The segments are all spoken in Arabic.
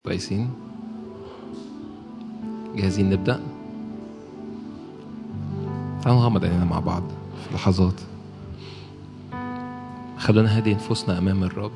كويسين؟ جاهزين نبدأ؟ تعالوا نغمض عينينا مع بعض في لحظات. خلونا هادي نفوسنا أمام الرب.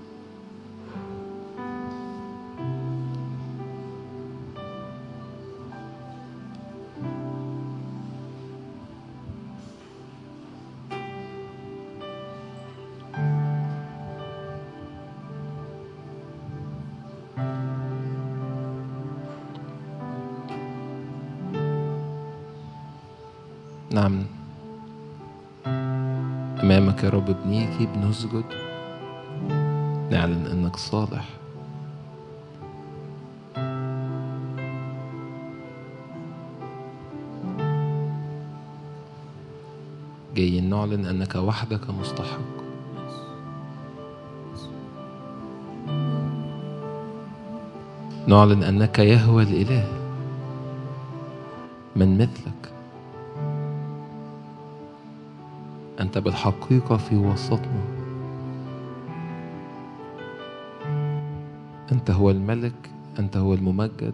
نعم، أمامك يا رب بنيجي بنسجد، نعلن أنك صالح. جايين نعلن أنك وحدك مستحق. نعلن أنك يهوى الإله، من مثلك. أنت بالحقيقة في وسطنا. أنت هو الملك، أنت هو الممجد.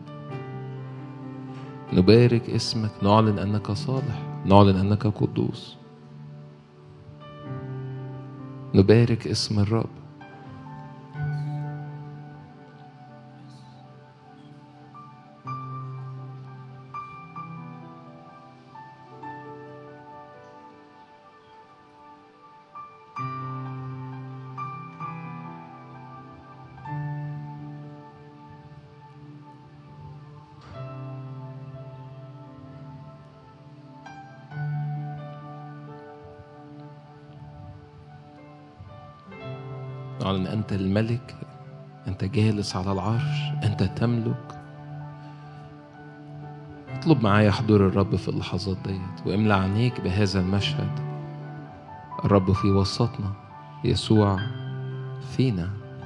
نبارك اسمك، نعلن أنك صالح، نعلن أنك قدوس. نبارك اسم الرب. نعلن أنت الملك، أنت جالس على العرش، أنت تملك. اطلب معايا حضور الرب في اللحظات ديت واملأ عينيك بهذا المشهد. الرب في وسطنا، يسوع فينا،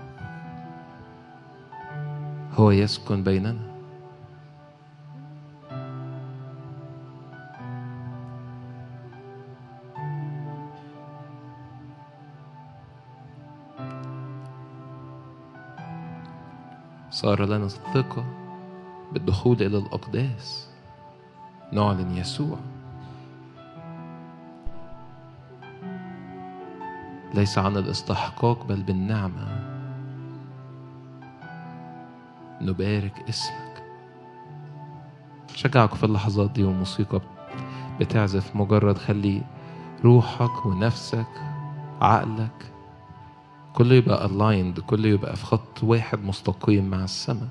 هو يسكن بيننا. صار لنا الثقة بالدخول إلى الأقداس. نعلن يسوع ليس عن الاستحقاق بل بالنعمة. نبارك اسمك. شجعك في اللحظات دي، وموسيقى بتعزف مجرد خلي روحك ونفسك عقلك كله يبقى aligned، كله يبقى في خط واحد مستقيم مع السماء.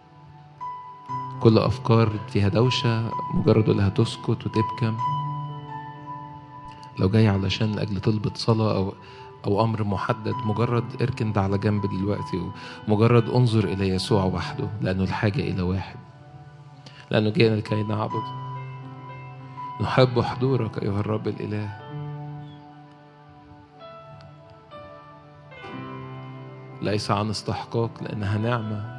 كل أفكار فيها دوشة مجرد لها تسكت وتبكم. لو جاي علشان أجل طلبة صلاة أو أمر محدد، مجرد اركن ده على جنب دلوقتي، ومجرد انظر إلى يسوع وحده، لأنه الحاجة إلى واحد، لأنه جاءنا لكي نعبد. نحب حضورك أيها الرب الإله. ليس عن استحقاق لأنها نعمة.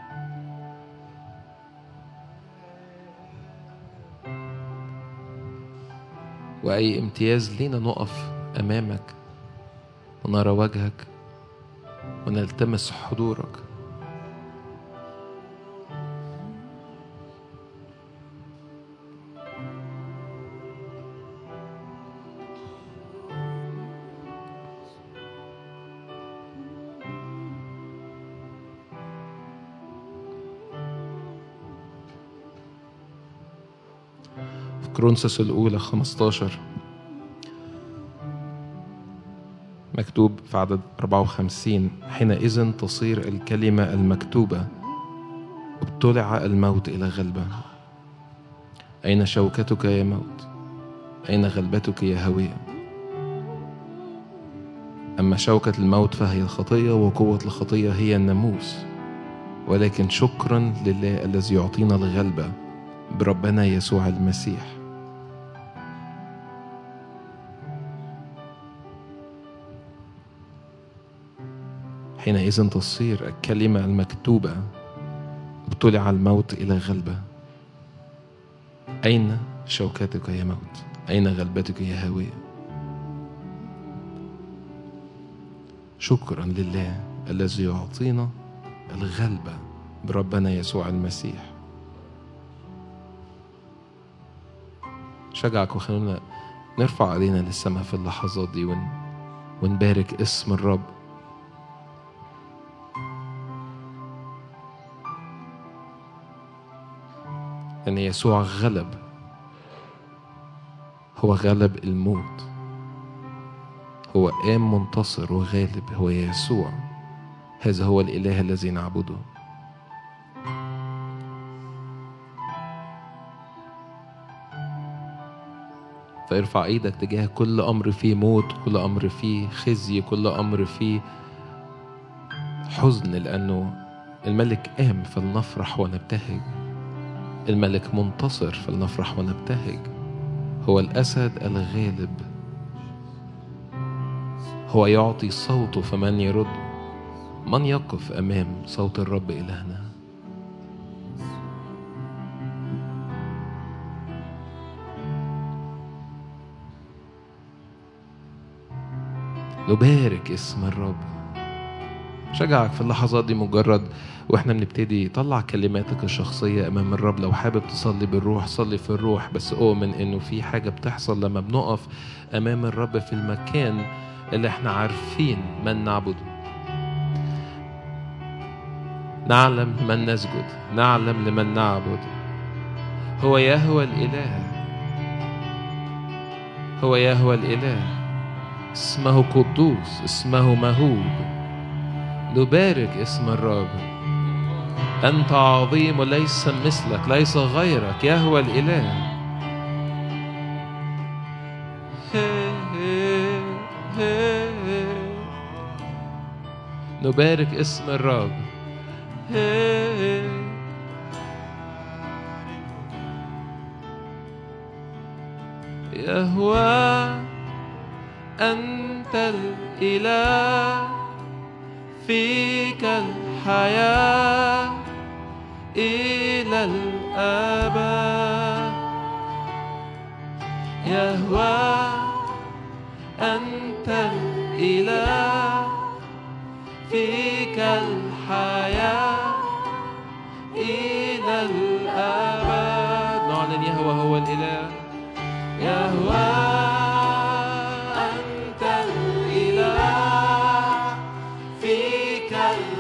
وأي امتياز لينا نقف أمامك ونرى وجهك ونلتمس حضورك. كورنثوس الأولى 15 مكتوب في عدد 54: حينئذ تصير الكلمة المكتوبة ابتلع الموت إلى غلبة. أين شوكتك يا موت؟ أين غلبتك يا هوية؟ أما شوكة الموت فهي الخطية، وقوة الخطية هي الناموس. ولكن شكرا لله الذي يعطينا الغلبة بربنا يسوع المسيح. حينئذ تصير الكلمة المكتوبة ابتلع الموت إلى غلبة. أين شوكتك يا موت؟ أين غلبتك يا هاوية؟ شكرا لله الذي يعطينا الغلبة بربنا يسوع المسيح. شجعك وخلونا نرفع ايدينا للسماء في اللحظات دي ونبارك اسم الرب. ان يسوع غلب، هو غلب الموت، هو قام منتصر وغالب، هو يسوع. هذا هو الإله الذي نعبده. فارفع ايدك تجاه كل أمر فيه موت، كل أمر فيه خزي، كل أمر فيه حزن، لأنه الملك قام فلنفرح ونبتهج. الملك منتصر فلنفرح ونبتهج. هو الأسد الغالب، هو يعطي صوته فمن يرد. من يقف أمام صوت الرب إلهنا؟ نبارك اسم الرب. شجعك في اللحظات دي مجرد واحنا بنبتدي طلع كلماتك الشخصية أمام الرب. لو حابب تصلي بالروح صلي في الروح، بس أؤمن إنه في حاجة بتحصل لما بنقف أمام الرب في المكان اللي احنا عارفين من نعبده. نعلم لمن نسجد، نعلم لمن نعبد. هو يهوى الإله، هو يهوى الإله، اسمه قدوس، اسمه مهوب. نبارك اسم الرب. أنت عظيم وليس مثلك، ليس غيرك، يهوى الإله. نبارك اسم الرب. يهوى أنت الإله، فيك الحياة إلى الأبد. يهوى أنت الإله، فيك الحياة إلى الأبد. نعلن يهوى هو الإله. يهوى أنت الإله، فيك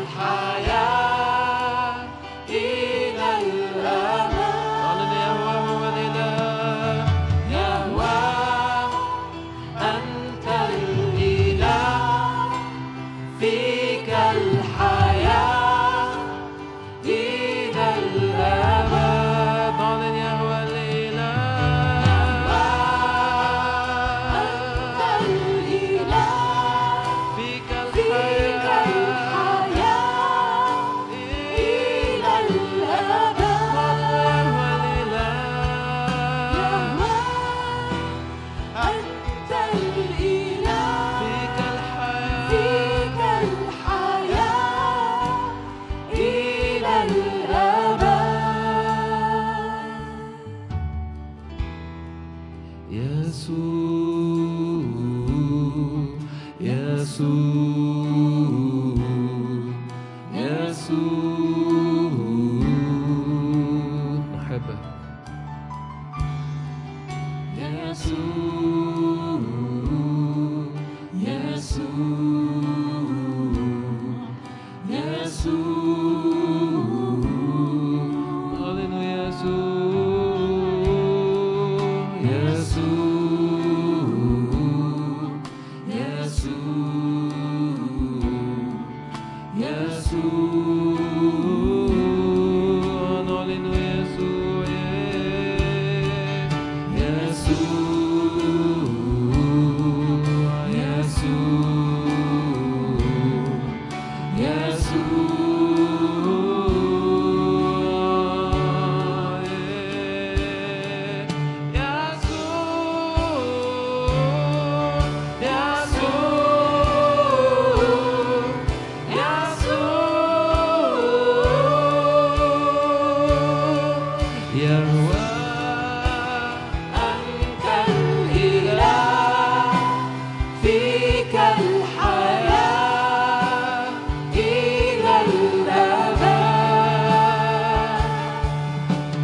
الحياة إلى الأبد. نعلن يهوى هو الإله. يهوى أنت الإله، فيك الحياة إلى الأبد. نعلن يهوى الإله.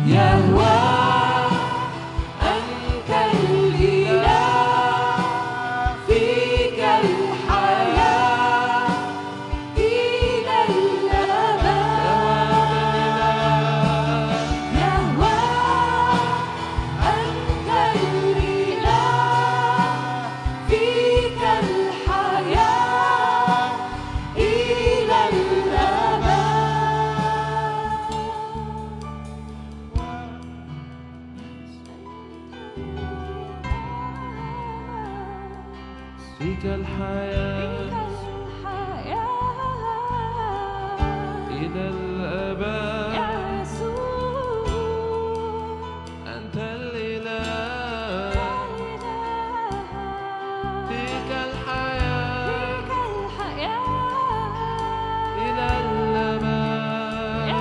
فيك الحياة إلى الأبد يا يسوع أنت الإله فيك الحياة إلى الأبد يا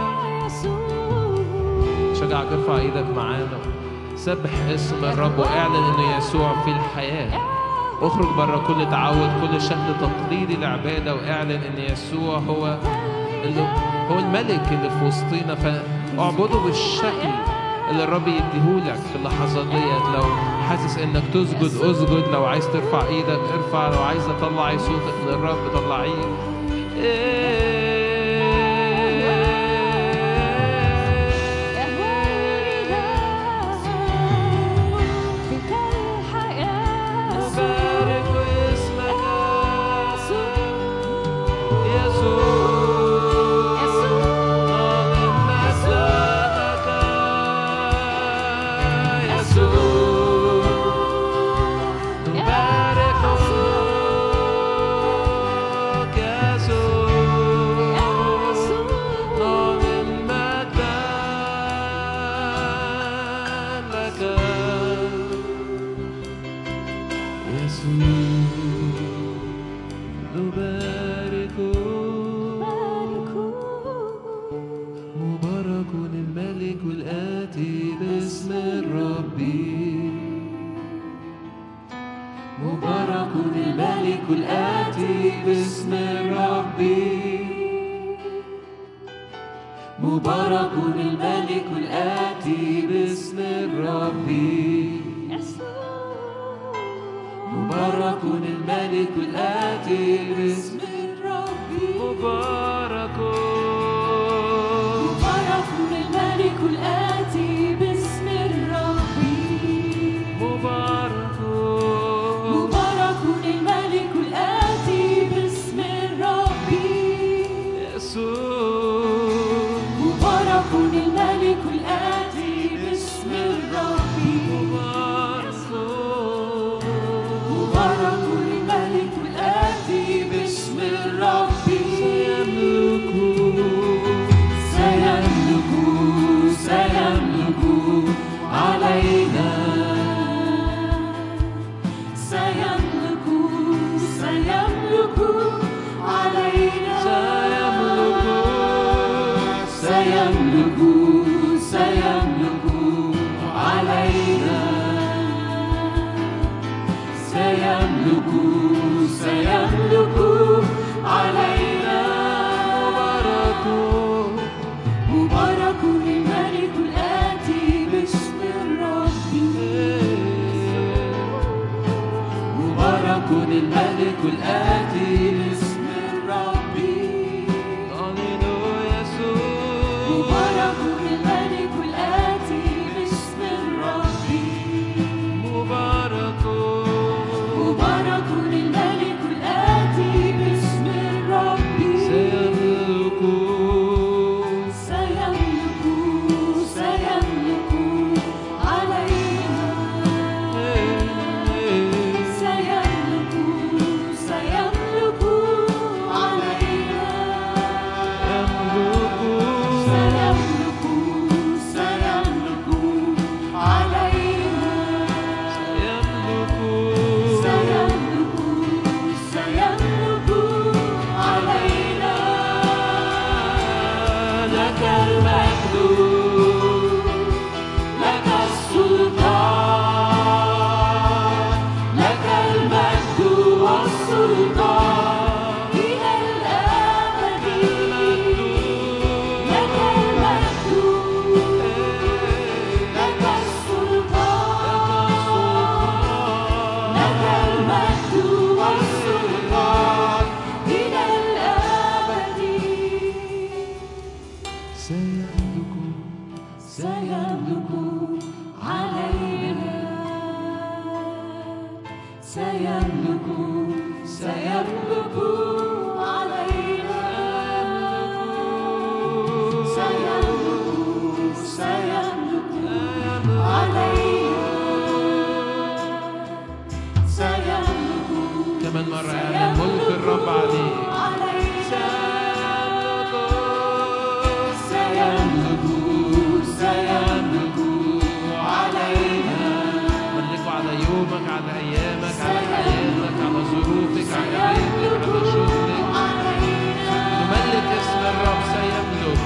يسوع. شجعك ارفع ايدك معانا، سبح اسم الرب واعلن ان يسوع في الحياة. اخرج بره كل تعود، كل شكل تقليدي لعبادة، واعلن ان يسوع هو الملك اللي في وسطينا. فاعبده بالشكل اللي الرب يديهولك في اللحظات ديت. لو حاسس انك تسجد اسجد، لو عايز ترفع ايدك ارفع، لو عايز تطلعي صوتك للرب طلعيه. مبارك الملك الآتي باسم الرب. مبارك الملك الآتي باسم الرب. مبارك الملك الآتي باسم الرب. مبارك الملك الآتي باسم الرب. يسوع الملك الآتي باسم الرب. مبارك الملك الآتي باسم الرب. سيملك علينا. سيملك علينا. سيملك علينا. سيملك علينا. مبارك الملك الآتي باسم الرب. مبارك الملك الآتي باسم الرب. مبارك الملك الآتي باسم الرب. مبارك الملك الآتي باسم الرب. سيملك علينا. سيملك علينا. سيملك سيملك علينا سيملك علينا سيملك علينا سيملك كمان مرة يعني ملك الرب عليك يومك على أيامك على حياتك على ظروفك على بيتك على شغلك نملك اسم الرب سيملك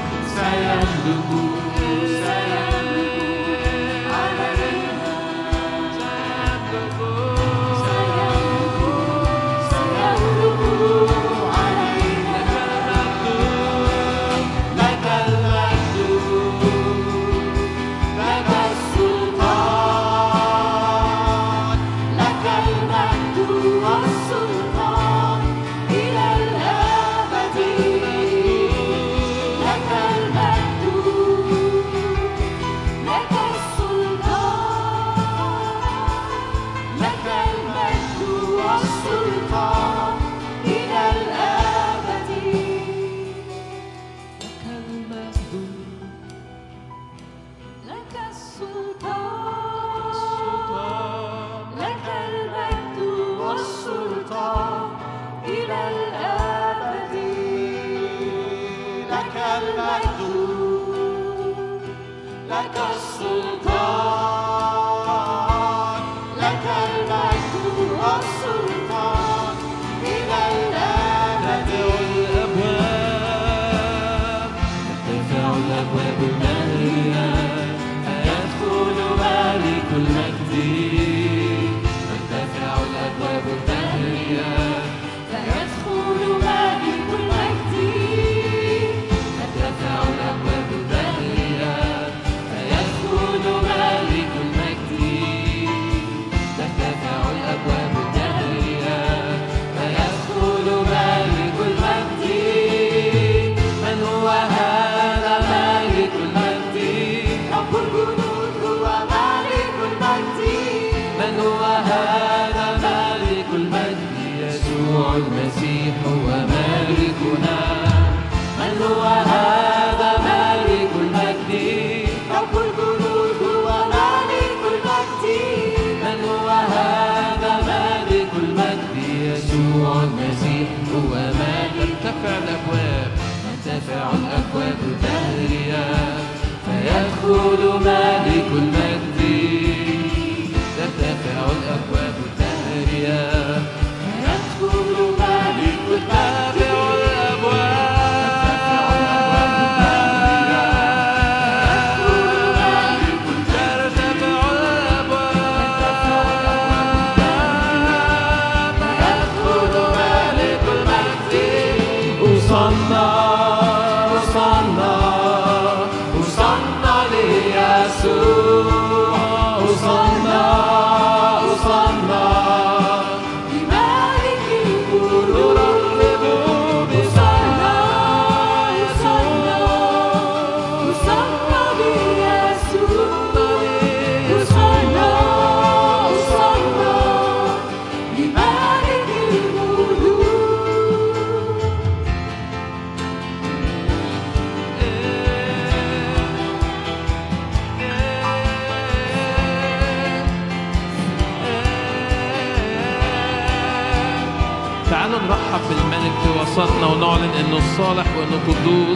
ونعلن انه الصالح وانه قدوس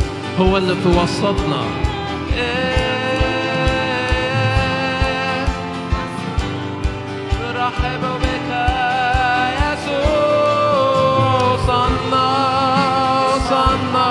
هو اللي في وسطنا. نرحب بك يسوع صلنا صلنا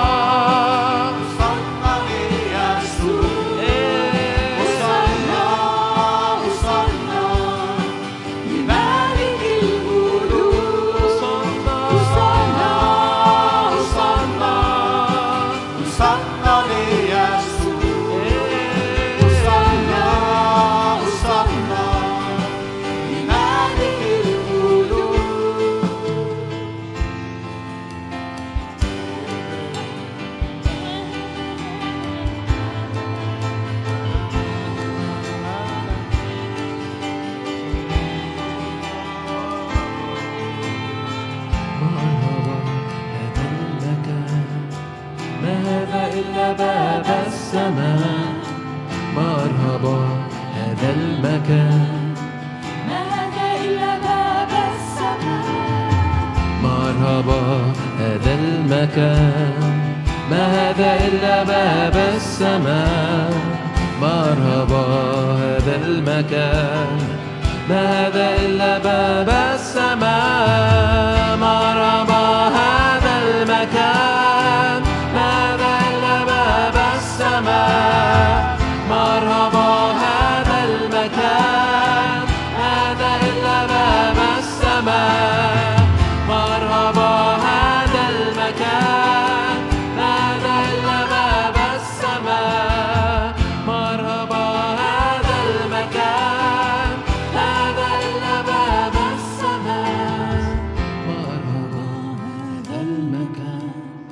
Thank you. إلا باب السماء مرحبا هذا المكان ما هذا إلا باب السماء مرحبا هذا المكان ما هذا إلا باب السماء مرحبا هذا المكان ما هذا إلا باب السماء مرحبا هذا المكان ما هذا إلا باب السماء مرحبا هذا المكان هذا إلا باب السماء مرحبا هذا المكان هذا إلا باب السماء مرحبا هذا المكان هذا إلا باب السماء مرحبا هذا المكان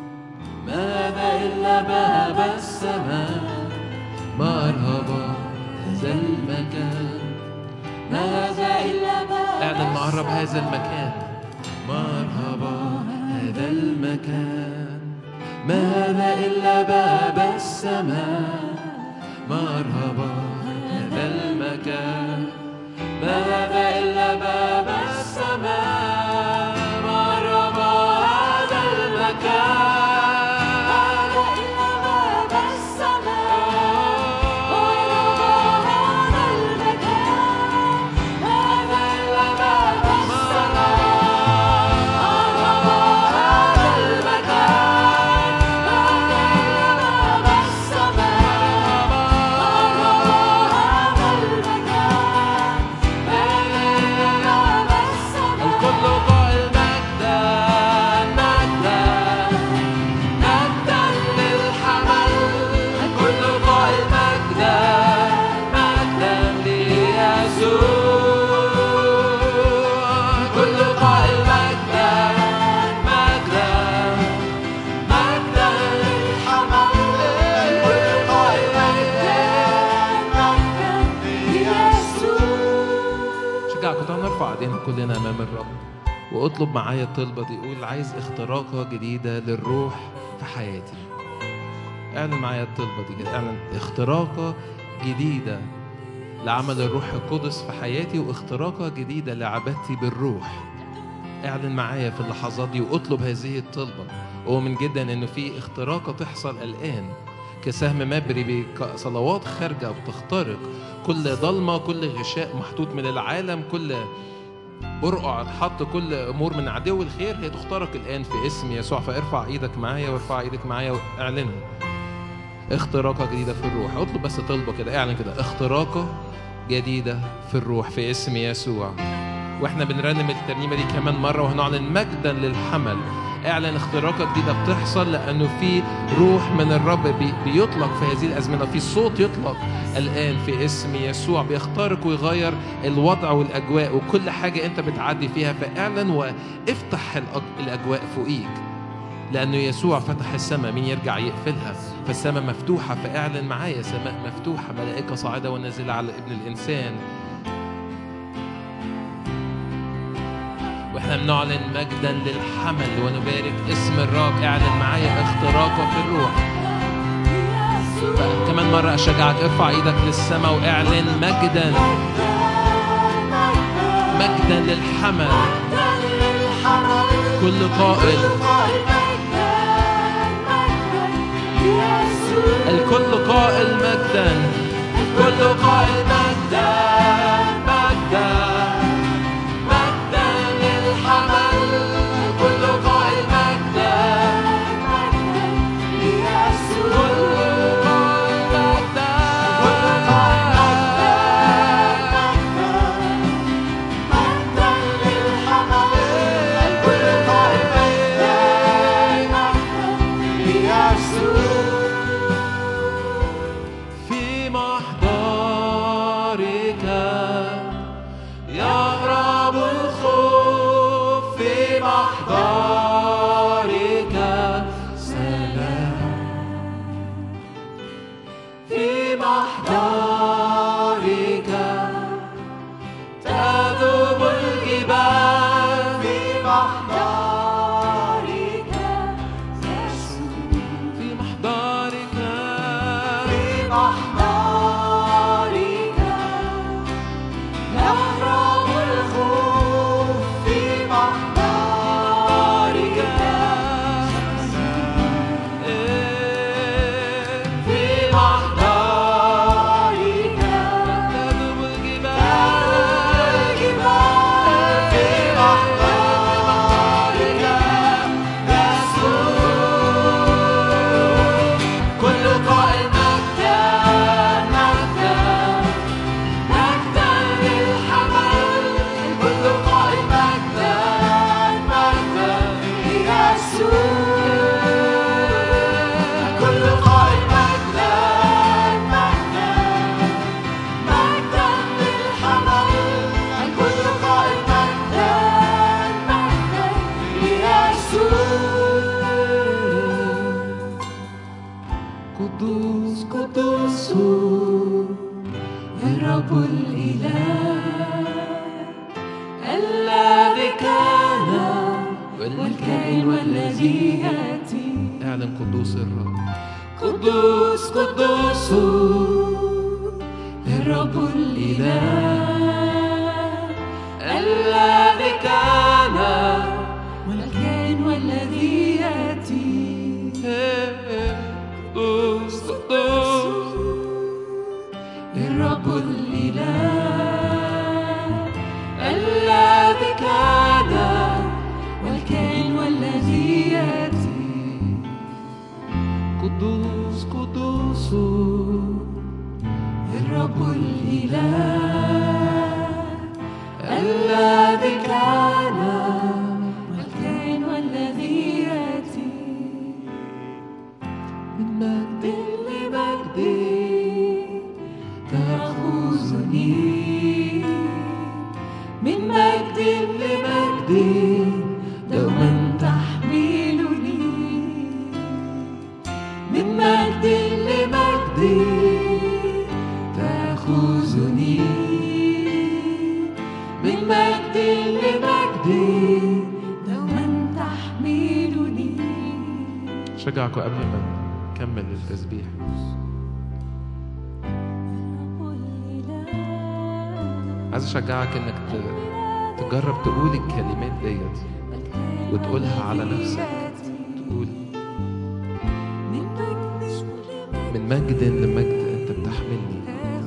ماذا إلا باب السماء مرحبا هذا المكان ماذا إلا باب اعلن معرب هذا المكان مرحبا هذا المكان ما هذا إلا باب السماء مرحبا هذا المكان ما هذا إلا باب السماء مرحبا هذا المكان هذا إلا باب السماء مرحبا هذا المكان هذا إلا باب السماء مرحبا هذا المكان هذا إلا باب السماء مرحبا هذا المكان هذا إلا باب السماء الكل قائل مجدا مجدا مجدا للحمل الكل قائل مجدا مجدا ليسوع الكل قائل مجدا مجدا مجدا للحمل الكل قائل شجعكم تعالوا نرفع ايدينا كلنا امام الرب واطلب معايا الطلبه دي. قول عايز اختراقه جديده للروح في حياتي. اعلن معايا الطلبه دي كده. اعلن اختراقه جديده لعمل الروح القدس في حياتي واختراقه جديده لعبادتي بالروح. اعلن معايا في اللحظات دي واطلب هذه الطلبه. ومن جدا انه في اختراقه تحصل الان كسهم مبري بصلوات خارجه وبتخترق كل ضلمه، كل غشاء محطوط من العالم، كل برقع اتحط، كل امور من عدو الخير هي تخترق الان في اسم يسوع. فارفع ايدك معايا وارفع ايدك معايا واعلنها. اختراقه جديده في الروح. اطلب بس طلبه كده. اعلن كده اختراقه جديده في الروح في اسم يسوع. واحنا بنرنم الترنيمه دي كمان مره وهنعلن مجدا للحمل. اعلن اختراقه جديده بتحصل لانه في روح من الرب بيطلق في هذه الازمنه، في صوت يطلق الان في اسم يسوع بيخترق ويغير الوضع والاجواء وكل حاجه انت بتعدي فيها. فاعلن وافتح الاجواء فوقيك لانه يسوع فتح السماء، مين يرجع يقفلها؟ فالسماء مفتوحه. فاعلن معايا سماء مفتوحه، ملائكه صاعده ونازله على ابن الانسان. واحنا بنعلن مجدا للحمل ونبارك اسم الرب. اعلن معايا اختراقه في الروح. كمان مرة أشجعك ارفع ايدك للسماء واعلن مجدا مجدا للحمل. كل قائل الكل قائل مجدا، الكل قائل مجدا مجدا مجدا للحمل. كل قائل مجدا في محضرك محضرك يهرب الخوف في محضرك في محضرك تذوب الجبال في محضرك يسوع كل قائل مجدا مجدا مجدا للحمل كل قائل مجدا مجدا ليسوع كل قائل مجدا مجدا مجدا للحمل كل قائل مجدا مجدا ليسوع قدوس قدوس الرب الإله الذي كان والكائن والذي يأتي اعلن قدوس الرب. قدوس قدوس الرب الإله الذي كان والكائن والذي يأتي قدوس قدوس الرب الإله الذي كان والكائن والذي يأتي قدوس قدوس الرب الإله الذي كان والكائن والذي يأتي من مجد لمجد تأخذني من مجد لمجد دوما تحملني من مجد لمجد تأخذني من مجد لمجد دوما تحملني. شجعكم قبل ما نكمل التسبيح. عايز اشجعك انك تجرب تقول الكلمات ديت وتقولها على نفسك. تقول من مجد لمجد انت بتحملني.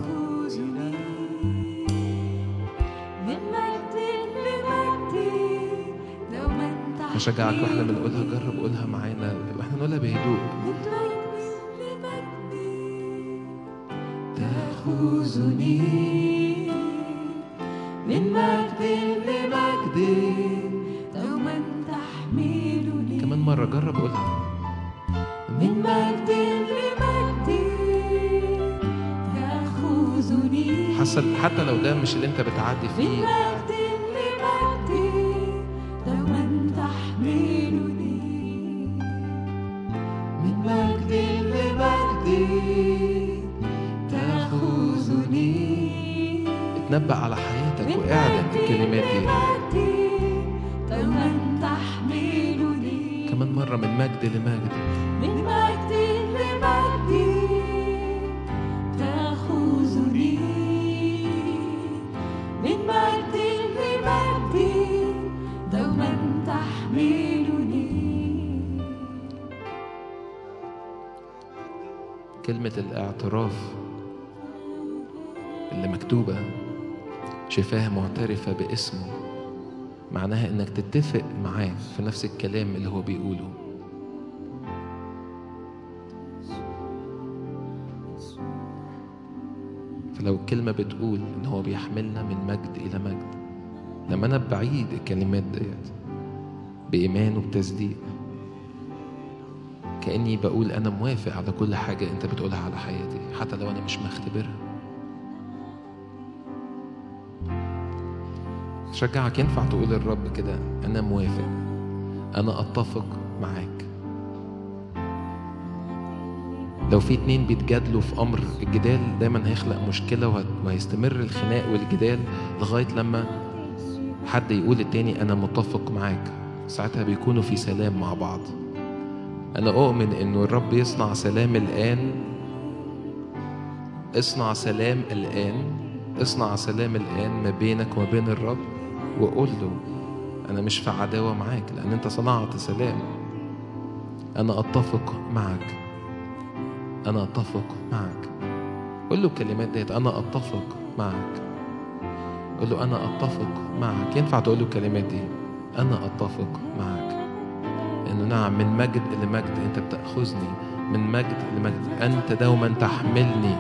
اشجعك واحنا بنقولها جرب قولها معانا واحنا نقولها بهدوء. تأخذني من مجد لمجد دوما تحملني. كمان مرة جرب قولها. من مجد لمجد تأخذني. حتى لو ده مش اللي انت بتعدي فيه. من مجد لمجد دوما تحملني. من مجد لمجد تأخذني. اتنبأ على حياتك واعلن الكلمات دي. دوما تحملني. كمان مرة من مجد لمجد. من مجد لمجد تأخذني. من مجد لمجد دوما تحملني. كلمة الاعتراف اللي مكتوبة شفاه معترفة باسمه معناها انك تتفق معاه في نفس الكلام اللي هو بيقوله. فلو الكلمة بتقول ان هو بيحملنا من مجد الى مجد، لما انا بعيد الكلمات ديت بإيمان وبتصديق كأني بقول انا موافق على كل حاجة انت بتقولها على حياتي حتى لو انا مش مختبرها. شجعك ينفع تقول للرب كده أنا موافق، أنا أتفق معاك. لو في اتنين بيتجادلوا في أمر، الجدال دايما هيخلق مشكلة وهيستمر الخناق والجدال لغاية لما حد يقول للتاني أنا متفق معاك. ساعتها بيكونوا في سلام مع بعض. أنا أؤمن إنه الرب يصنع سلام الآن اصنع سلام الآن، اصنع سلام الآن ما بينك وما بين الرب، وقول له أنا مش في عداوة معاك لأن أنت صنعت سلام. أنا أتفق معك، أنا أتفق معك. قول له الكلمات ديت، أنا أتفق معك. قول له أنا أتفق معك. ينفع تقول له الكلمات دي، أنا أتفق معك. إنه نعم، من مجد لمجد أنت بتأخذني، من مجد لمجد أنت دوما تحملني.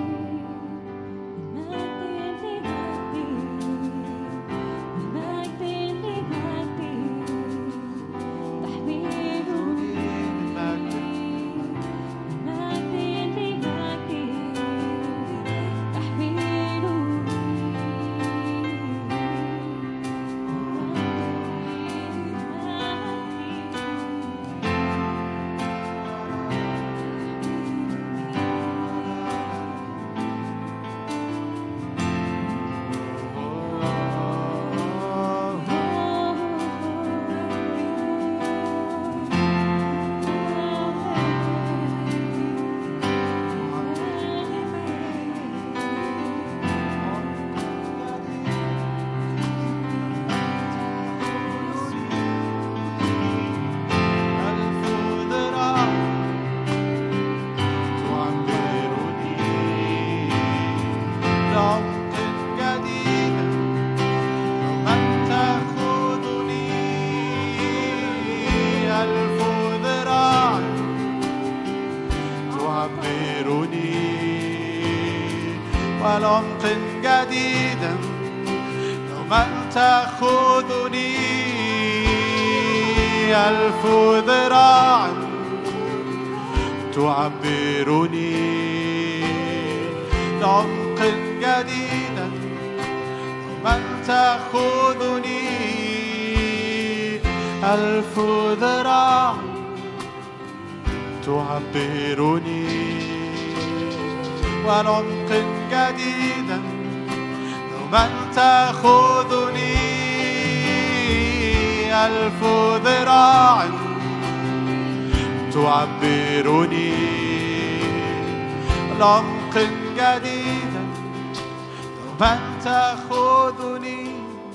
ولعمق جديدا دوما تأخذني. ألف ذراع تعبرني لعمق جديدا دوما تأخذني. ألف ذراع تعبرني ولعمق جديدا دوما تأخذني. ألف ذراع تعبرني ولعمق جديدا دوما تأخذني.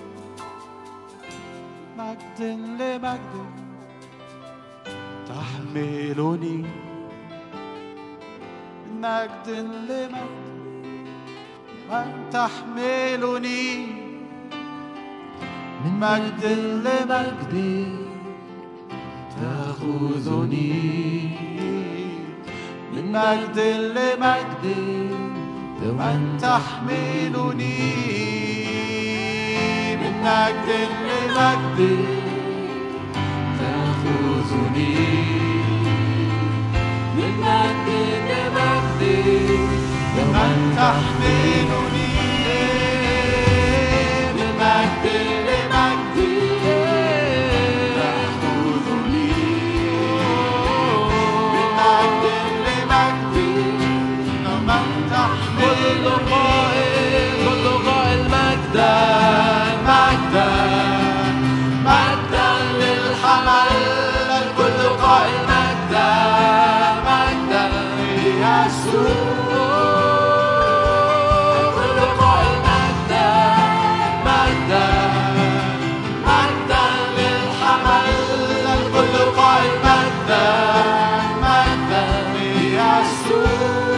مجد لمجد تحملني، مجد لمجد من تحملني. من مجد لمجد تأخذني، من مجد لمجد من تحملني. من مجد لمجد تأخذني، من مجد لمجد من تحملني. من مجد لمجد تأخذني، من مجد لمجد من تحملني. كل قائل مجدا مجدا مجدا للحمل، الكل قائل مجدا مجدا ليسوع. الكل قائل مجدا مجدا مجدا للحمل، الكل قائل مجدا مجدا ليسوع.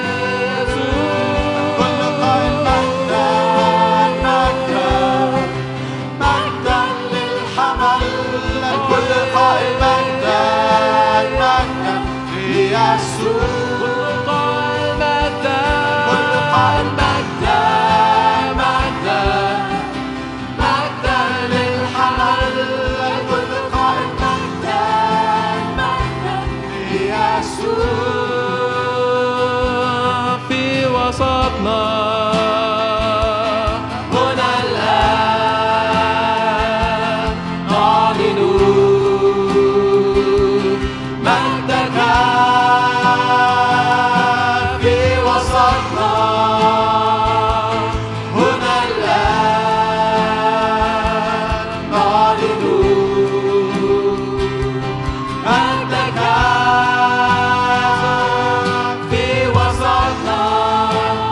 الكل قائل مجدا مجدا مجدا للحمل، الكل قائل مجدا مجدا ليسوع. كل قائل مجدا مجدا مجدا للحمل، الكل قائل مجدا مجدا ليسوع. في وسطنا هنا الآن نعلن مجدك. في وسطنا هنا الآن نعلن مجدك. في وسطنا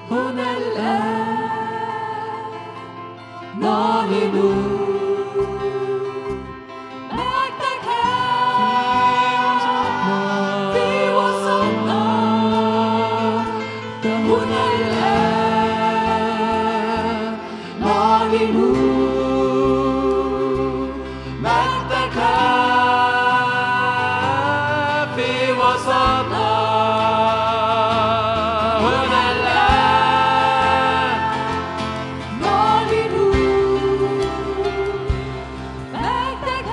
هنا الآن نعلن مجدك في وسطنا هنا الآن نعلن مجدك في وسطنا هنا الآن نعلن مجدك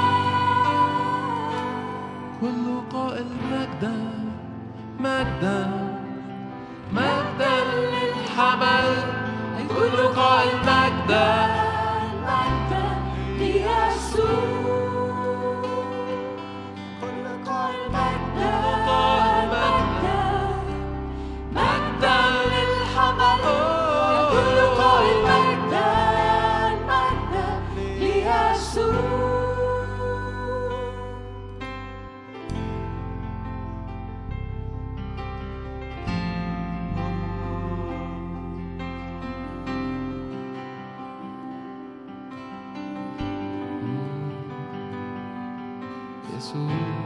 كل قائل مجدا مجدا مجدا للحمل كل قائل مجدا مجدا ليسوع كل قائل مجدا مجدا مجدا للحمل كل قائل مجدا مجدا ليسوع يسوع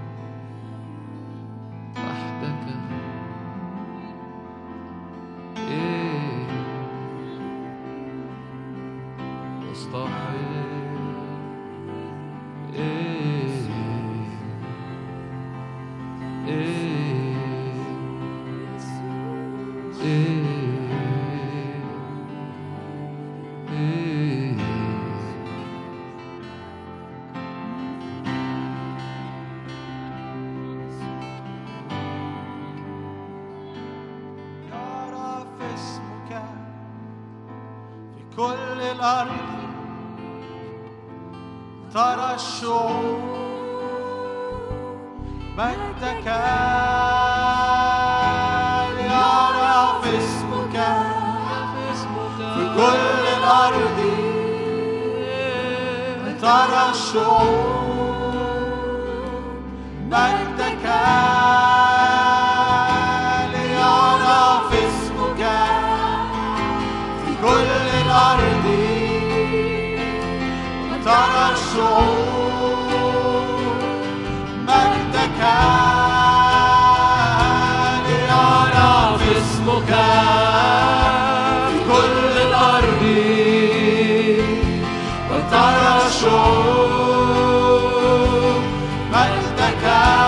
وحدك مستحيل يعرف اسمك في كل الأرض ترى الشعوب مجدك يعرف اسمك في كل الأرض ترى الشعوب مجدك ليعرف اسمك في كل الأرض ترى الشعوب مجدك ليعرف اسمك في كل الأرض وترى الشعوب مجدك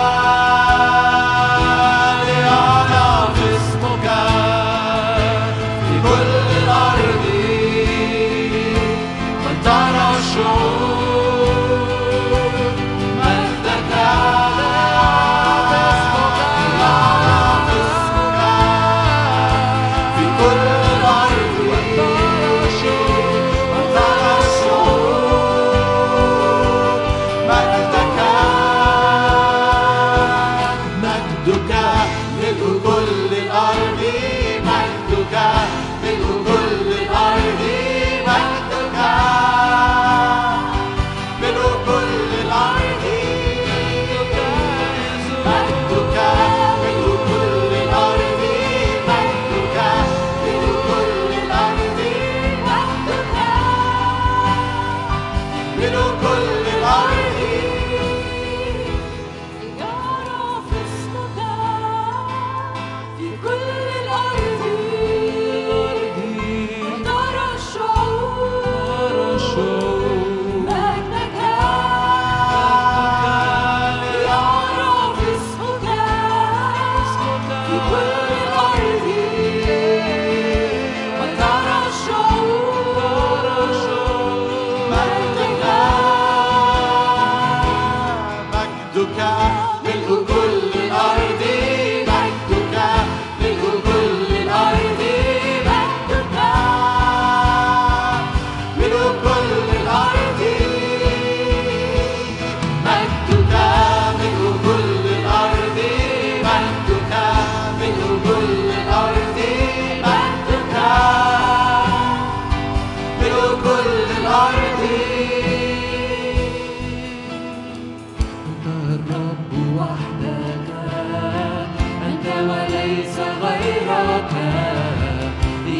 ليعرف اسمك في كل الأرض وترى الشعوب مجدك ليعرف اسمك في كل الأرض وترى الشعوب مجدك مجدك ملء كل الأرض مجدك ملء كل الأرض مجدك ملء كل الأرض مجدك ملء كل الأرض مجدك ملء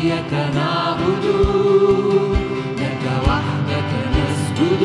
إياك نعبد لك وحدك نسجد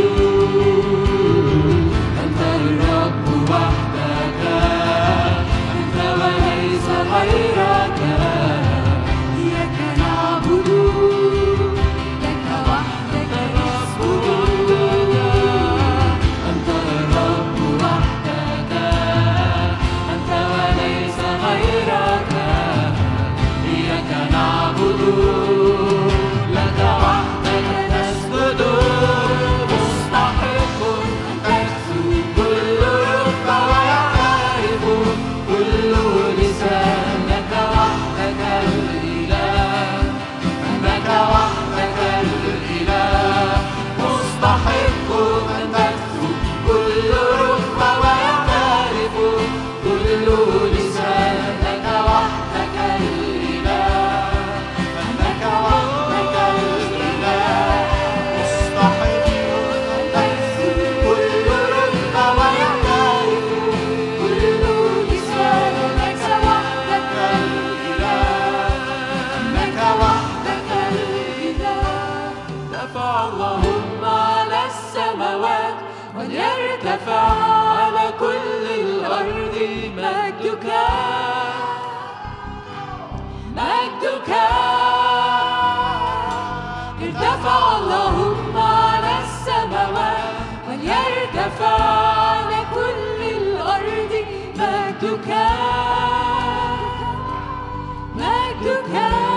أنت الرب وحدك أنت وليس غيرك إياك نعبد لك وحدك نسجد أنت الرب وحدك أنت وليس غيرك إياك نعبد لك وحدك نسجد مستحق أن تسجد كل ركبة ويعترف كل لسان لك وحدك الإله أنك وحدك الإله مستحق أن تسجد كل ركبة ويعترف كل لسان لك وحدك الإله أنك وحدك الإله مستحق أن تسجد كل ركبة ويعترف كل لسان لك وحدك الإله أنك وحدك الإله ارتفع اللهم على السماوات وليرتفع على كل الأرض مجدك مجدك ارتفع اللهم على السماوات وليرتفع على كل الأرض مجدك مجدك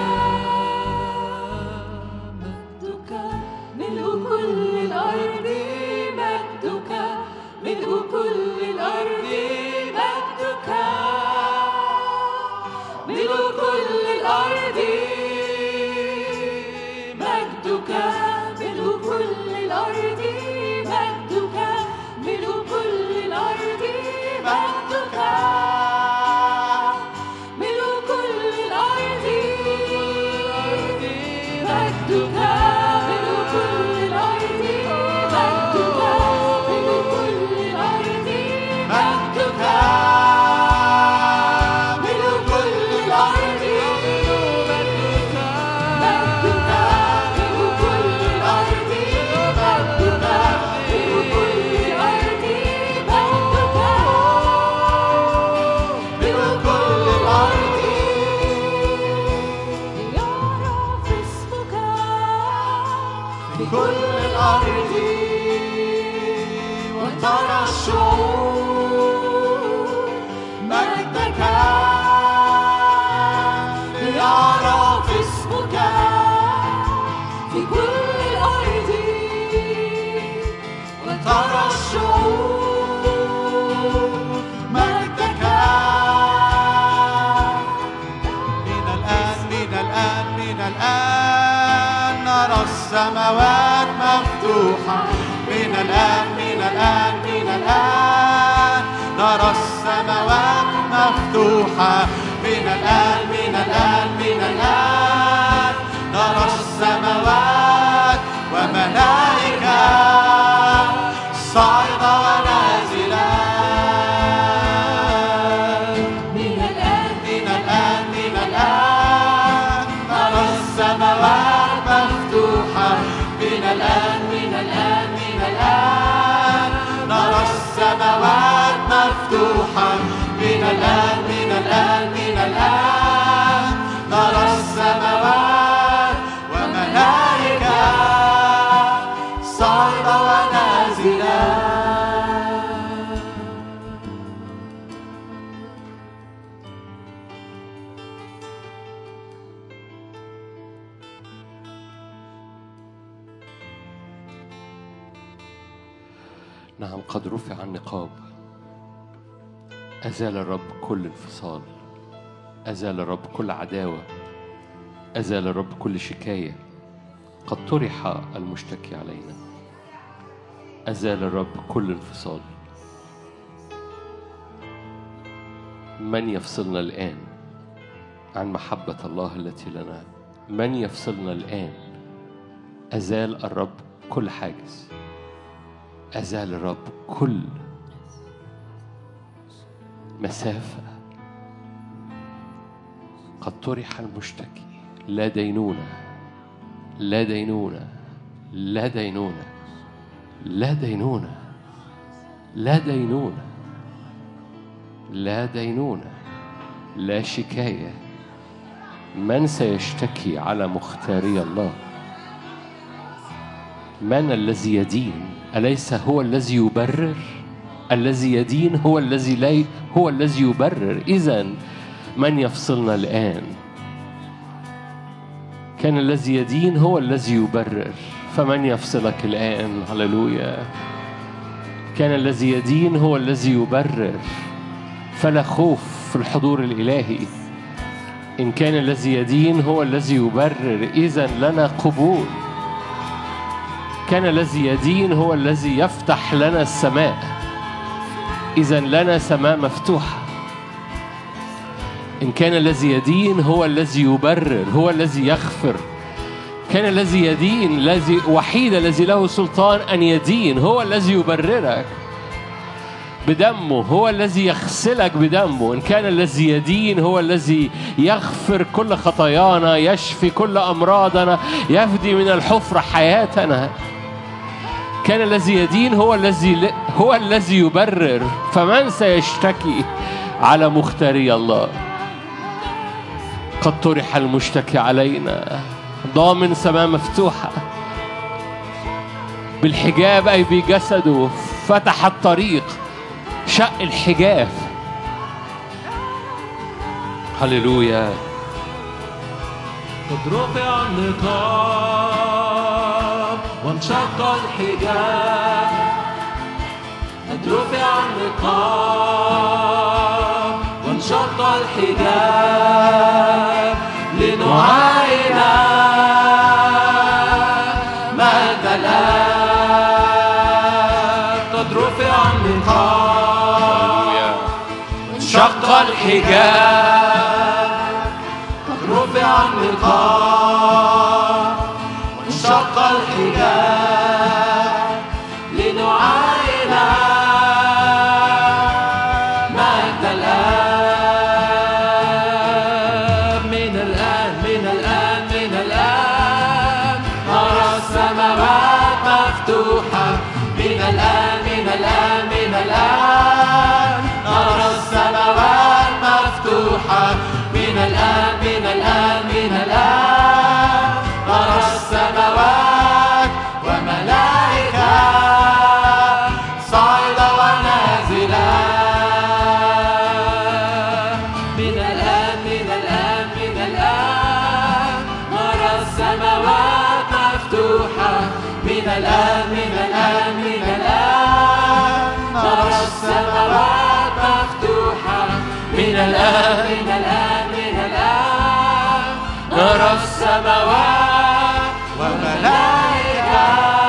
مجدك ملء كل الأرض مجدك ملء كل الأرض مجدك ملء كل الأرض مجدك ملء كل الأرض مجدك ملء كل الأرض مجدك ملء كل الأرض مجدك ملء كل الأرض مجدك ملء كل الأرض مجدك ملء كل الأرض مجدك مجدك ملء كل الأرض مجدك ملء كل الأرض مجدك ملء كل الأرض ليعرف اسمك في كل الأرض وترى الشعوب مجدك ليعرف اسمك في كل الأرض وترى الشعوب مجدك من الآن نرى السماوات مفتوحة من الآن نرى السماوات مفتوحة من الآن نرى السماوات وملائكة صاعدة ونازلة من الآن نرى السماوات مفتوحة من الآن نرى السماوات مفتوحة من الآن نرى السماوات وملائكة صاعدة ونازلة نعم، قد رفع النقاب. أزال الرب كل انفصال، أزال الرب كل عداوة، أزال الرب كل شكاية. قد طرح المشتكي علينا، أزال الرب كل انفصال. من يفصلنا الآن عن محبة الله التي لنا؟ من يفصلنا الآن؟ أزال الرب كل حاجز، أزال الرب كل مسافة. قد طرح المشتكي لا دينونة، لا دينونة، لا دينونة، لا دينونة، لا دينونة، لا دينونة، لا شكاية. من سيشتكي على مختاري الله؟ من الذي يدين؟ أليس هو الذي يبرر؟ الذي يدين هو الذي هو الذي يبرر. إذن من يفصلنا الآن؟ كان الذي يدين هو الذي يبرر، فمن يفصلك الآن؟ هللويا. كان الذي يدين هو الذي يبرر، فلا خوف في الحضور الإلهي. إن كان الذي يدين هو الذي يبرر، إذن لنا قبول. كان الذي يدين هو الذي يفتح لنا السماء، إذن لنا سماء مفتوحة. إن كان الذي يدين هو الذي يبرر، هو الذي يغفر. كان الذي يدين الذي وحيد الذي له سلطان أن يدين، هو الذي يبررك بدمه، هو الذي يغسلك بدمه. إن كان الذي يدين هو الذي يغفر كل خطايانا، يشفي كل أمراضنا، يفدي من الحفرة حياتنا. كان الذي يدين هو الذي يبرر، فمن سيشتكي على مختاري الله؟ قد طرح المشتكي علينا، ضامن سماء مفتوحة بالحجاب، أي بجسده فتح الطريق، شق الحجاب. هللويا. قد رفع النقاب وانشق الحجاب، قد رفع النقاب وانشق الحجاب لنعاين مجد الآب. قد رفع النقاب وانشق الحجاب، قد رفع النقاب وانشق الحجاب لنعاين مجد الآب. من الآن من الآن من الآن نرى السماوات مفتوحة. من الآن من الآن من الآن نرى السماوات مفتوحة. من الآن من الآن من الآن نرى السماوات وملائكة صاعدة ونازلة. من الآن من الآن من الآن نرى السماوات مفتوحة. من الآن من الآن من الآن نرى السماوات مفتوحة. من الآن من الآن من الآن نرى السماوات وملائكة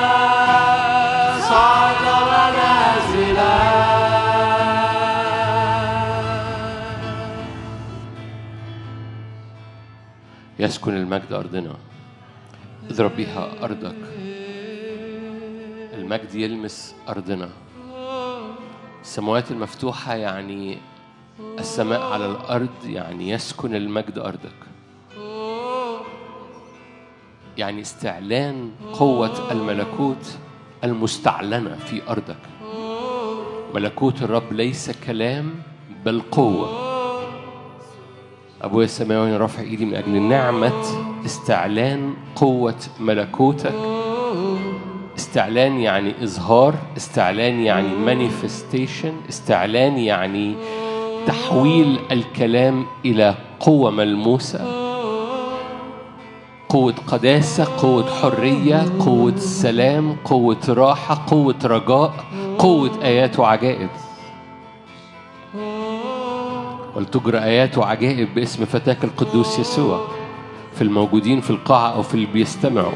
صاعدة ونازلة. يسكن المجد أرضنا، اضرب بها أرضك. المجد يلمس أرضنا. السماوات المفتوحة يعني السماء على الأرض، يعني يسكن المجد أرضك، يعني استعلان قوة الملكوت المستعلنة في أرضك. ملكوت الرب ليس كلام بل قوة. أبويا السماوي رافع إيدي من أجل نعمة استعلان قوة ملكوتك. استعلان يعني إظهار، استعلان يعني manifestation، استعلان يعني تحويل الكلام إلى قوة ملموسة، قوة قداسة، قوة حرية، قوة سلام، قوة راحة، قوة رجاء، قوة آيات وعجائب. ولتجرى آيات وعجائب باسم فتاك القدوس يسوع في الموجودين في القاعة أو في اللي بيستمعوا،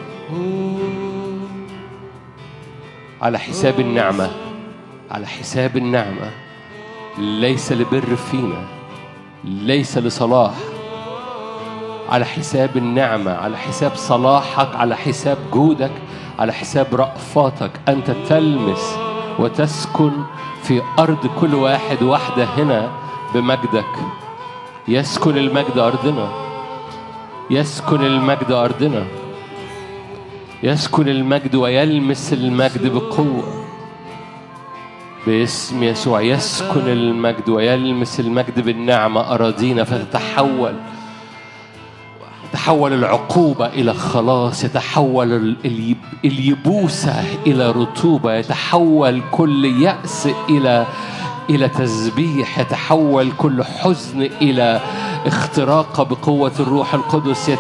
على حساب النعمة، على حساب النعمة. ليس لبر فينا، ليس لصلاح، على حساب النعمة، على حساب صلاحك، على حساب جودك، على حساب رأفاتك. أنت تلمس وتسكن في أرض كل واحد واحدة هنا بمجدك. يسكن المجد أرضنا. يسكن المجد أرضنا، يسكن المجد ويلمس المجد بقوة باسم يسوع. يسكن المجد ويلمس المجد بالنعمة أراضينا، فتتحول العقوبة إلى خلاص، يتحول اليبوسة إلى رطوبة، يتحول كل يأس إلى تسبيح، يتحول كل حزن إلى اختراق بقوة الروح القدس،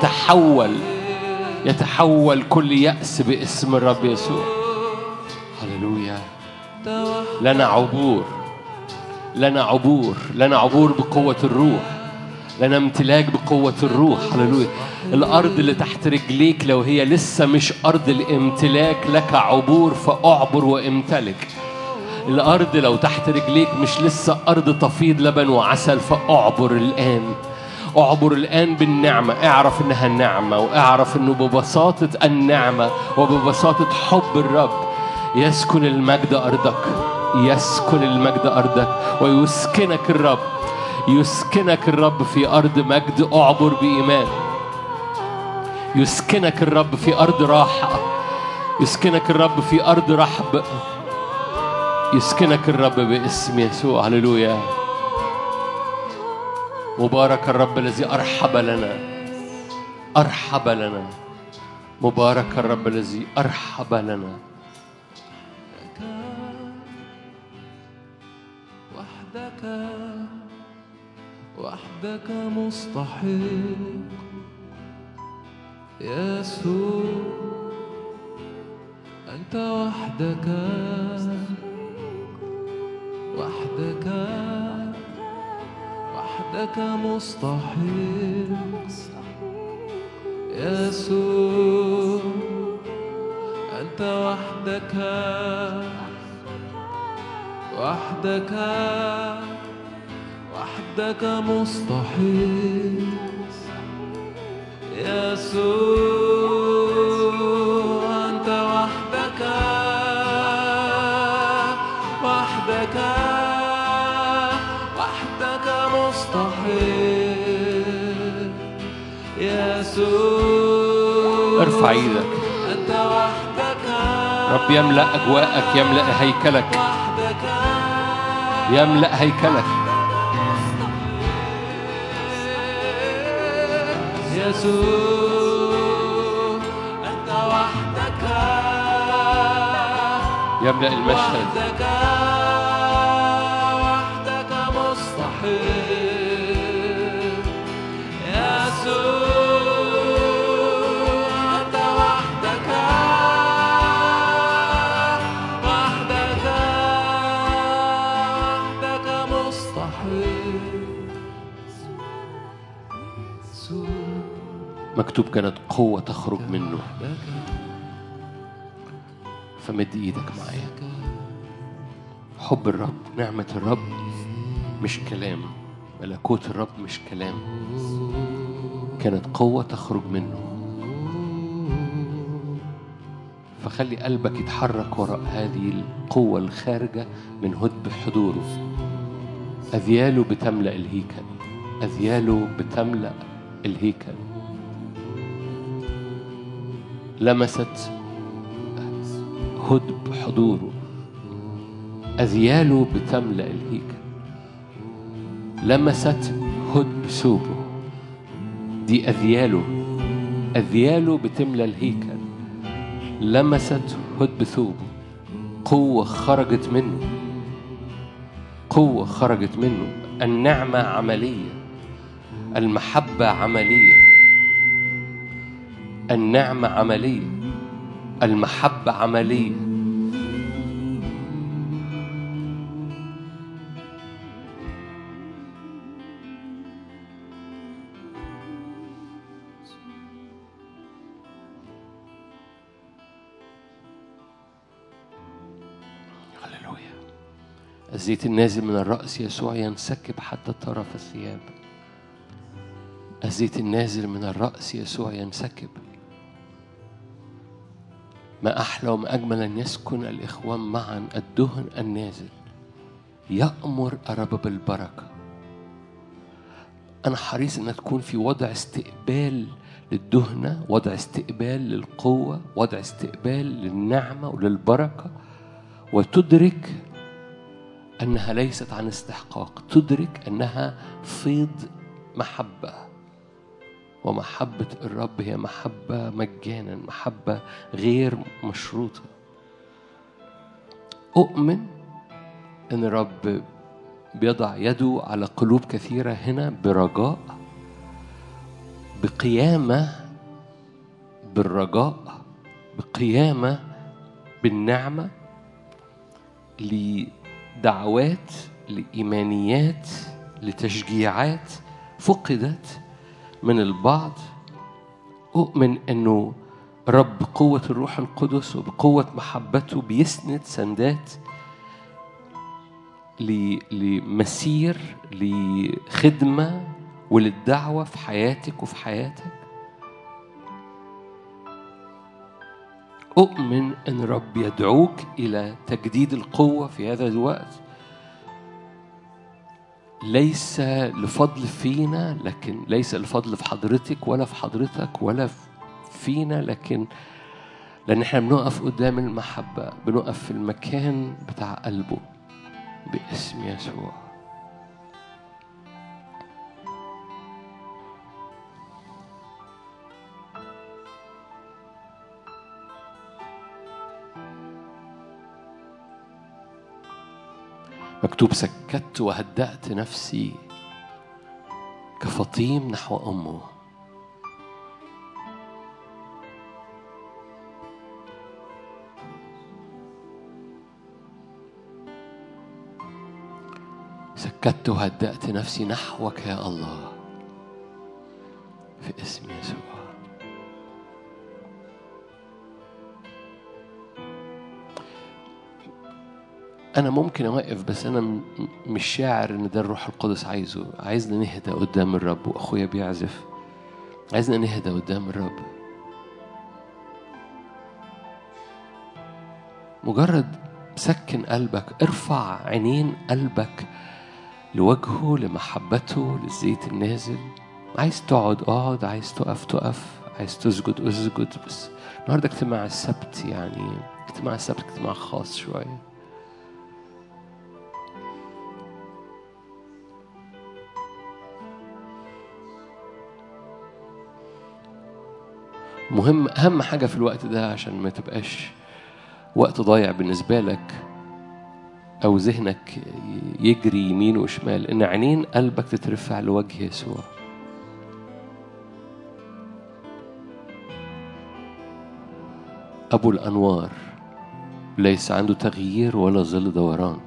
يتحول كل يأس باسم الرب يسوع. هللويا. لنا عبور، لنا عبور، لنا عبور بقوة الروح، لنا امتلاك بقوة الروح. هللويا. الأرض اللي تحت رجليك لو هي لسه مش أرض الامتلاك، لك عبور فأعبر وامتلك. الأرض لو تحت رجليك مش لسه أرض تفيض لبن وعسل، فأعبر الآن، أعبر الآن بالنعمة. اعرف إنها النعمة، واعرف إنه ببساطة النعمة وببساطة حب الرب يسكن المجد أرضك، يسكن المجد أرضك، ويسكنك الرب، يسكنك الرب في أرض مجد. أعبر بإيمان. يسكنك الرب في أرض راحة، يسكنك الرب في أرض رحب، يسكنك الرب باسم يسوع. هللويا. مبارك الرب الذي أرحب لنا، أرحب لنا. مبارك الرب الذي أرحب لنا. وحدك مستحق يسوع، أنت وحدك، وحدك مستحق يسوع، أنت وحدك مستحق يسوع، أنت وحدك مستحق يسوع. ارفع ايدك. أنت وحدك رب يملأ أجواءك، يملأ هيكلك، يملأ هيكلك. يسوع أنت وحدك، يملأ المشهد. وحدك مستحق يسوع، أنت وحدك مستحق. مكتوب كانت قوة تخرج منه. فمد ايدك معايا. حب الرب، نعمة الرب مش كلام، ملكوت الرب مش كلام، كانت قوة تخرج منه. فخلي قلبك يتحرك وراء هذه القوة الخارجة من هدب حضوره. أذياله بتملأ الهيكل، أذياله بتملأ الهيكل. لمست هدب حضوره، أذياله بتملأ الهيكل. لمست هدب ثوبه، دي أذياله، أذياله بتملأ الهيكل. لمست هدب ثوبه، قوة خرجت منه، قوة خرجت منه. النعمة عملية، المحبة عملية، النعمة عملية، المحبة عملية. هللويا. الزيت النازل من الرأس يسوع ينسكب حتى طرف الثياب. الزيت النازل من الرأس يسوع ينسكب. ما أحلى وما أجمل أن يسكن الإخوان معا. الدهن النازل يأمر الرب بالبركة. أنا حريص أن تكون في وضع استقبال للدهنة، وضع استقبال للقوة، وضع استقبال للنعمة وللبركة، وتدرك أنها ليست عن استحقاق، تدرك أنها فيض محبة. ومحبة الرب هي محبة مجانا، محبة غير مشروطة. أؤمن أن الرب بيضع يده على قلوب كثيرة هنا برجاء، بقيامة بالرجاء، بقيامة بالنعمة، لدعوات، لإيمانيات، لتشجيعات فقدت من البعض. أؤمن أنه رب قوة الروح القدس وبقوة محبته بيسند سندات لمسير، لخدمة وللدعوة في حياتك وفي حياتك. أؤمن أن رب يدعوك إلى تجديد القوة في هذا الوقت، ليس لفضل فينا، لكن ليس لفضل في حضرتك ولا في حضرتك ولا فينا، لكن لأن احنا بنقف قدام المحبة، بنقف في المكان بتاع قلبه باسم يسوع. مكتوب سكت وهدأت نفسي كفطيم نحو أمه. سكت وهدأت نفسي نحوك يا الله في اسم يسوع. أنا ممكن أوقف، بس أنا مش شاعر إن ده الروح القدس عايزنا نهدى قدام الرب. وأخويا بيعزف، عايزنا نهدى قدام الرب. مجرد سكن قلبك، ارفع عينين قلبك لوجهه، لمحبته، للزيت النازل. عايز تقعد اقعد، عايز تقف تقف، عايز تسجد اسجد. بس النهارده اجتماع السبت، يعني اجتماع السبت اجتماع خاص شوية. مهم، أهم حاجة في الوقت ده عشان ما تبقاش وقت ضايع بالنسبة لك أو ذهنك يجري يمين وشمال، إن عينين قلبك تترفع لوجه يسوع. أبو الأنوار ليس عنده تغيير ولا ظل دوران.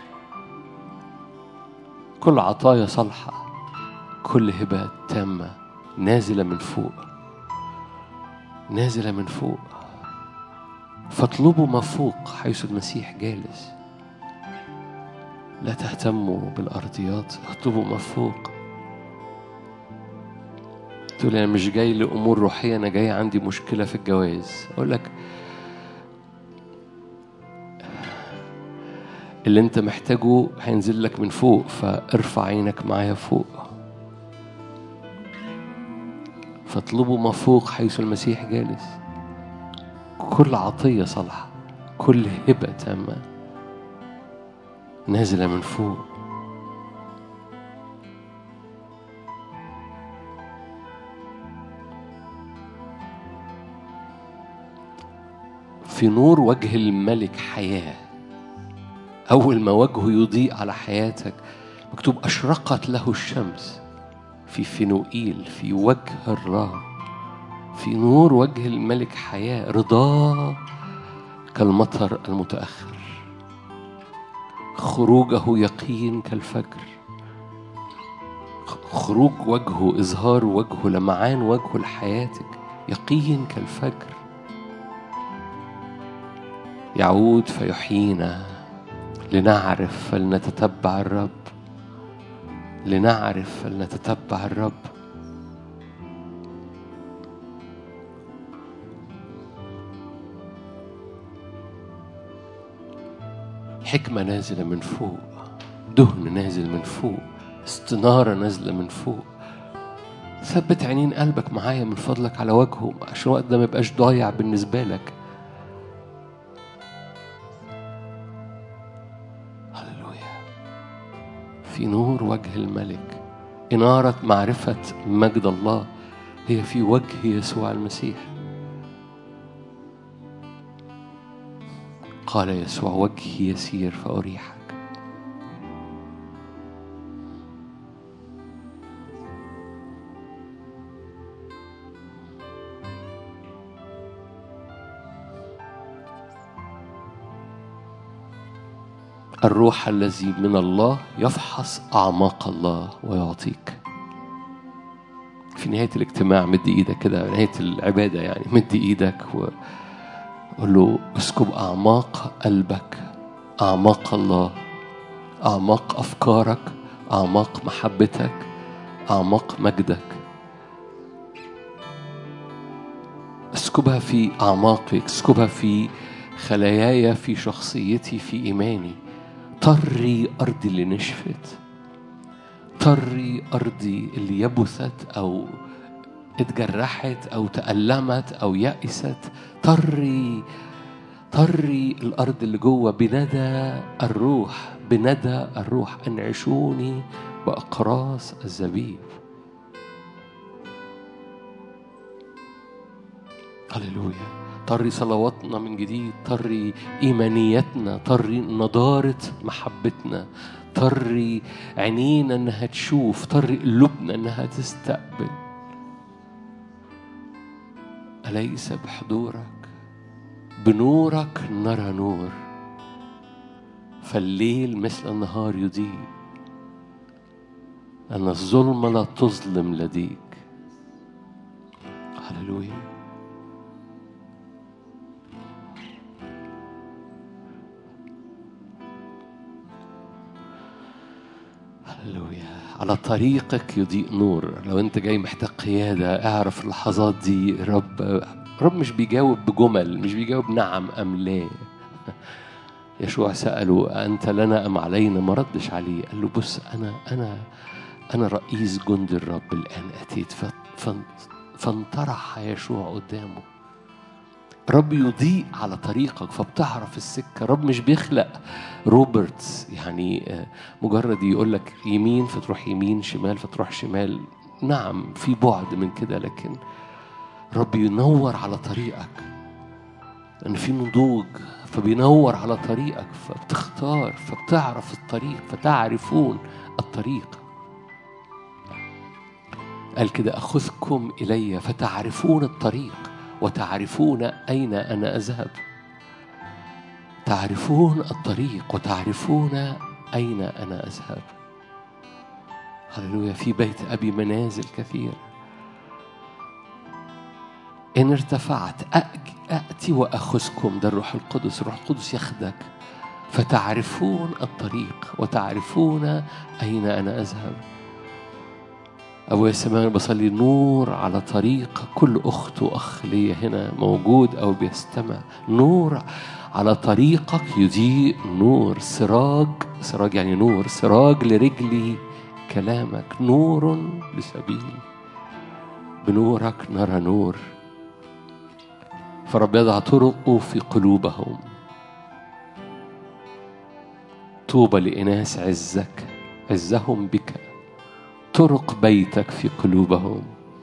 كل عطايا صالحة، كل هبة تامة نازلة من فوق، نازلة من فوق. فاطلبوا ما فوق حيث المسيح جالس. لا تهتموا بالأرضيات، اطلبوا ما فوق. تقول أنا مش جاي لأمور روحية، أنا جاي عندي مشكلة في الجواز. أقول لك اللي أنت محتاجه هينزل لك من فوق، فارفع عينك معايا فوق. فاطلبوا ما فوق حيث المسيح جالس. كل عطية صالحة، كل هبة تامة نازلة من فوق. في نور وجه الملك حياة. أول ما وجهه يضيء على حياتك، مكتوب أشرقت له الشمس في فنوئيل، في وجه الرب. في نور وجه الملك حياة، رضاه كالمطر المتأخر، خروجه يقين كالفجر. خروج وجهه، إظهار وجهه، لمعان وجهه لحياتك يقين كالفجر. يعود فيحيينا لنعرف فلنتتبع الرب، لنعرف فلنتتبع الرب. حكمة نازلة من فوق، دهن نازل من فوق، استنارة نازلة من فوق، ثبت عينين قلبك معايا من فضلك على وجهه عشان الوقت ده ما يبقاش ضايع بالنسبة لك. هللويا. في نور وجه الملك، إنارة معرفة مجد الله هي في وجه يسوع المسيح. قال يسوع وجهي يسير فأريحك. الروح الذي من الله يفحص أعماق الله ويعطيك. في نهاية الاجتماع مد إيدك كده، نهاية العبادة يعني مد إيدك وقول له اسكب أعماق قلبك، أعماق الله، أعماق أفكارك، أعماق محبتك، أعماق مجدك. اسكبها في أعماقك، اسكبها في خلاياي، في شخصيتي، في إيماني. طري أرضي اللي نشفت، طري أرضي اللي يبثت أو اتجرحت أو تألمت أو يأست. طري الأرض اللي جوه بندى الروح، بندى الروح. انعشوني بأقراص الزبيب. هللويا. طري صلواتنا من جديد، طري إيمانيتنا، طري نضارة محبتنا، طري عينينا أنها تشوف، طري قلوبنا أنها تستقبل. أليس بحضورك بنورك نرى نور، فالليل مثل النهار يضيء، أن الظلمة لا تظلم لديك. هللويا. هللويا. على طريقك يضيء نور. لو انت جاي محتاج قيادة اعرف اللحظات دي. رب مش بيجاوب بجمل، مش بيجاوب نعم أم لا. يشوع سأله أنت لنا أم علينا؟ ما ردش عليه. قال له بص أنا رئيس جند الرب الآن أتيت. فانطرح يشوع قدامه. رب يضيء على طريقك فبتعرف السكة. رب مش بيخلق روبرتس يعني مجرد يقولك يمين فتروح يمين، شمال فتروح شمال. نعم في بعد من كده، لكن رب ينور على طريقك لأن في نضوج، فبينور على طريقك فبتختار، فبتعرف الطريق، فتعرفون الطريق. قال كده أخذكم إلي فتعرفون الطريق وتعرفون أين أنا أذهب. تعرفون الطريق وتعرفون أين أنا أذهب. هللويا. في بيت أبي منازل كثير. إن ارتفعت أأتي وأخذكم. ده الروح القدس. الروح القدس ياخدك فتعرفون الطريق وتعرفون أين أنا أذهب. أبويا السماوي بصلي نور على طريق كل أخت وأخ لي هنا موجود أو بيستمع. نور على طريقك يضيء نور. سراج يعني نور. سراج لرجلي كلامك، نور لسبيلي. بنورك نرى نور. فرب يضع طرقه في قلوبهم. طوبى لإناس عزك، عزهم بك. طرق بيتك في قلوبهم.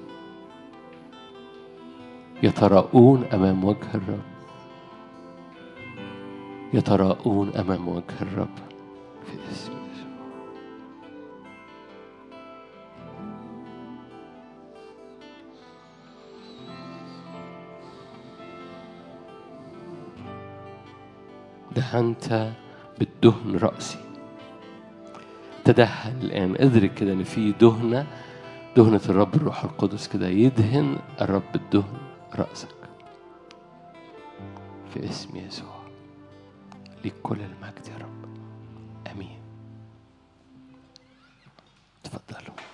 يتراءون أمام وجه الرب. يتراءون أمام وجه الرب في اسم يسوع. دهنت بالدهن رأسي. تدهن الآن. ادرك كده ان في دهنة الرب الروح القدس كده يدهن الرب الدهن رأسك في اسم يسوع. ليك كل المجد يا رب. امين. تفضلوا.